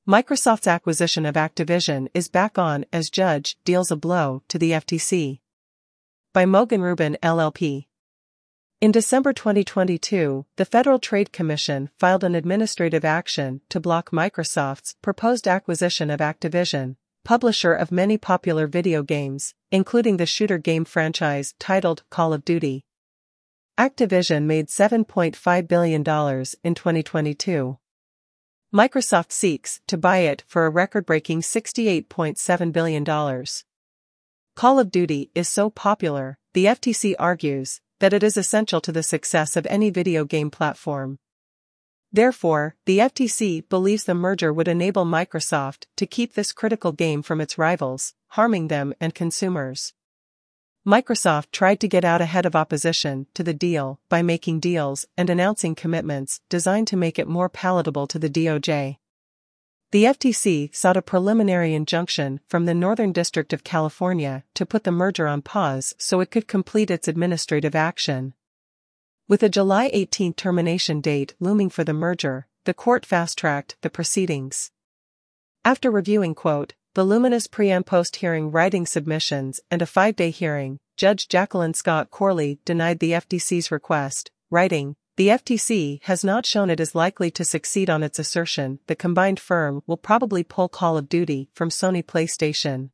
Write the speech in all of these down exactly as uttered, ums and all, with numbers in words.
Microsoft's acquisition of Activision is back on as judge deals a blow to the F T C. By Mogen Rubin L L P. In December twenty twenty-two, the Federal Trade Commission filed an administrative action to block Microsoft's proposed acquisition of Activision, publisher of many popular video games, including the shooter game franchise titled Call of Duty. Activision made seven point five billion dollars in twenty twenty-two. Microsoft seeks to buy it for a record-breaking sixty-eight point seven billion dollars. Call of Duty is so popular, the F T C argues, that it is essential to the success of any video game platform. Therefore, the F T C believes the merger would enable Microsoft to keep this critical game from its rivals, harming them and consumers. Microsoft tried to get out ahead of opposition to the deal by making deals and announcing commitments designed to make it more palatable to the D O J. The F T C sought a preliminary injunction from the Northern District of California to put the merger on pause so it could complete its administrative action. With a July eighteenth termination date looming for the merger, the court fast-tracked the proceedings. After reviewing, quote, voluminous pre- and post-hearing writing submissions and a five-day hearing, Judge Jacqueline Scott Corley denied the F T C's request, writing, the F T C has not shown it is likely to succeed on its assertion the combined firm will probably pull Call of Duty from Sony PlayStation,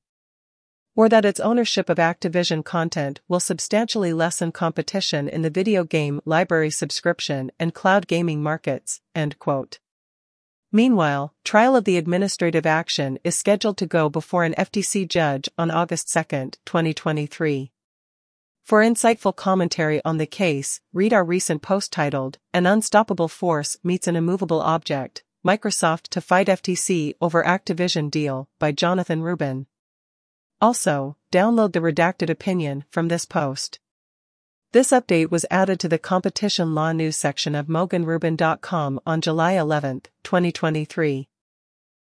or that its ownership of Activision content will substantially lessen competition in the video game library subscription and cloud gaming markets, end quote. Meanwhile, trial of the administrative action is scheduled to go before an F T C judge on August second, twenty twenty-three. For insightful commentary on the case, read our recent post titled, An Unstoppable Force Meets an Immovable Object, Microsoft to Fight F T C Over Activision Deal, by Jonathan Rubin. Also, download the redacted opinion from this post. This update was added to the Competition Law News section of Mogen Rubin dot com on July eleventh, twenty twenty-three.